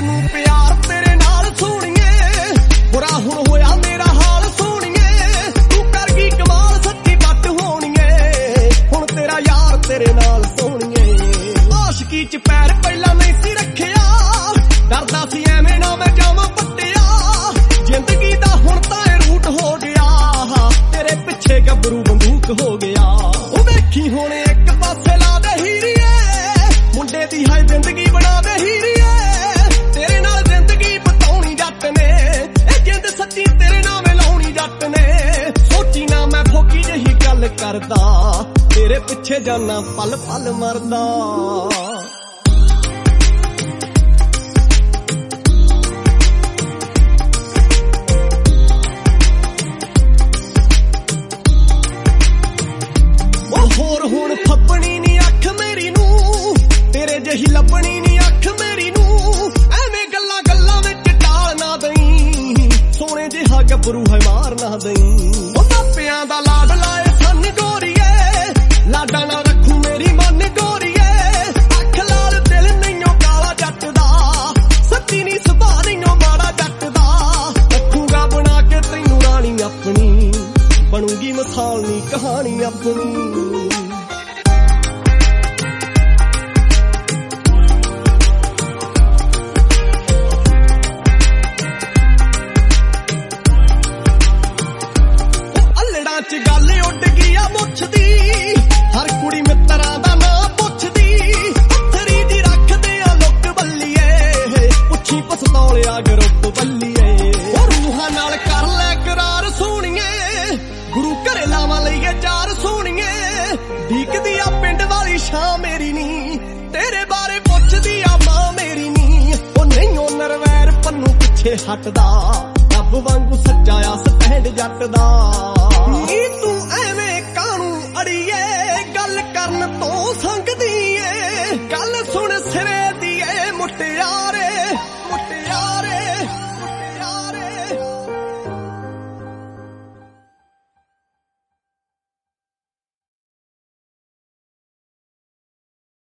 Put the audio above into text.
ਨੂੰ ਪਿਆਰ ਤੇਰੇ ਨਾਲ ਸੋਹਣੀਏ, ਬੁਰਾ ਹੁਣ ਹੋਇਆ ਮੇਰਾ ਹਾਲ ਸੋਹਣੀਏ। ਤੂੰ ਕਰ ਗਈ ਕਮਾਲ ਸੱਚੀ ਵੱਟ ਹੋਣੀਏ, ਹੁਣ ਤੇਰਾ ਯਾਰ ਤੇਰੇ ਨਾਲ ਸੋਹਣੀਏ। ਆਸ਼ਕੀ ਚ ਪੈਰ ਪਹਿਲਾਂ ਨਹੀਂ ਸੀ ਰੱਖਿਆ, ਡਰਦਾ ਸੀ ਐਵੇਂ ਨਾ ਮੈਂ ਜਾਵਾਂ ਪੱਟਿਆ। ਜ਼ਿੰਦਗੀ ਦਾ ਹੁਣ ਤਾਂ ਇਹ ਰੂਟ ਹੋ ਗਿਆ, ਤੇਰੇ ਪਿੱਛੇ ਗੱਭਰੂ ਬੰਦੂਕ ਹੋ ਗਿਆ। ਉਹ ਵੇਖੀ ਹੁਣ ਇੱਕ ਪਾਸੇ ਲਾ ਦੇ ਹੀਰੀਏ, ਮੁੰਡੇ ਦੀ ਹੈ ਜ਼ਿੰਦਗੀ ਬਣਾ ਦੇ ਹੀਰੀਏ। ਤੇਰੇ ਨਾਲ ਜ਼ਿੰਦਗੀ ਬਤਾਉਣੀ ਜੱਟ ਨੇ, ਇਹ ਜਿੰਦ ਸੱਚੀ ਤੇਰੇ ਨਾਮ ਲਾਉਣੀ ਜੱਟ ਨੇ। ਸੋਚੀ ਨਾ ਮੈਂ ਫੋਕੀ ਜਿਹੀ ਗੱਲ ਕਰਦਾ, ਤੇਰੇ ਪਿੱਛੇ ਜਾਨਾ ਪਲ ਪਲ ਮਰਦਾ। ਹੋਰ ਹੁਣ ਫੱਬਣੀ ਨੀ ਅੱਖ ਮੇਰੀ ਨੂੰ, ਤੇਰੇ ਜਿਹੀ ਲੱਭਣੀ ਨੀ ਅੱਖ ਮੇਰੀ ਨੂੰ। ਐਵੇਂ ਗੱਲਾਂ ਗੱਲਾਂ ਵਿੱਚ ਟਾਲ ਨਾ ਦਈ, ਸੋਹਣੇ ਜਿਹਾ ਗੱਭਰੂ ਹੈ ਮਾਰ ਨਾ ਦਈ। ਉਹ ਮਾਪਿਆਂ ਦਾ ਲਾਡ ਲਾਏ ਸੰਨ ਗੋਰੀਏ, ਲਾਡਾ ਨਾ ਰੱਖੂ ਮੇਰੀ ਮਨ ਗੋਰੀਏ। ਅੱਖ ਲਾਲ ਦਿਲ ਨਹੀਂਓ ਕਾਲਾ ਜੱਟ ਦਾ, ਸੱਚੀ ਨੀ ਸੁਭਾਅ ਨਹੀਂਓ ਮਾੜਾ ਜੱਟ ਦਾ। ਰੱਖੂਗਾ ਬਣਾ ਕੇ ਤੈਨੂੰ ਰਾਣੀ ਆਪਣੀ, ਬਣੂਗੀ ਮਿਸਾਲ ਨੀ ਕਹਾਣੀ ਆਪਣੀ। ਅੱਲੜਾਂ ਚ ਗੱਲ ਉੱਡ ਗਈ ਆ ਮੁੱਛ ਦੀ, ਹਰ ਕੁੜੀ ਮਿੱਤਰਾਂ ਦਾ ਨਾਂ ਪੁੱਛਦੀ। ਪੱਥਰੀ ਦੀ ਰੱਖਦੇ ਆ ਲੁੱਕ ਬੱਲੀਏ, ਪੁੱਛੀ ਪਸਤੌਲਿਆ ਗਰੁੱਪ ਬੱਲੀਏ। ਉਹ ਰੂਹਾਂ ਨਾਲ ਕਰ ਲੈ ਕਰਾਰ ਸੋਹਣੀਏ, ਗੁਰੂ ਘਰੇ ਲਾਵਾਂ ਲਈਏ ਚਾਰ ਸੋਹਣੀਏ। ਢੀਕਦੀ ਆ ਪਿੰਡ ਵਾਲੀ ਸ਼ਾਂ ਮੇਰੀ ਨੀ, ਤੇਰੇ ਬਾਰੇ ਪੁੱਛਦੀ ਆ ਮਾਂ ਮੇਰੀ ਨੀ। ਉਹ ਨਹੀਂ ਉਹ ਨਰਵੈਰ ਪੰਨੂ ਪਿੱਛੇ ਹਟਦਾ, ਰੱਬ ਵਾਂਗੂ ਸੱਚਾ ਆ ਸਟੈਂਡ ਜੱਟ ਦਾ। ਨੀ ਤੂੰ ਐਵੇਂ ਕਾਹਨੂੰ ਅੜੀਏ, ਗੱਲ ਕਰਨ ਤੋਂ ਸੰਗਦੀ ਏ। ਗੱਲ ਸੁਣ ਸਿਰੇ ਦੀ ਏ ਮੁਟਿਆਰ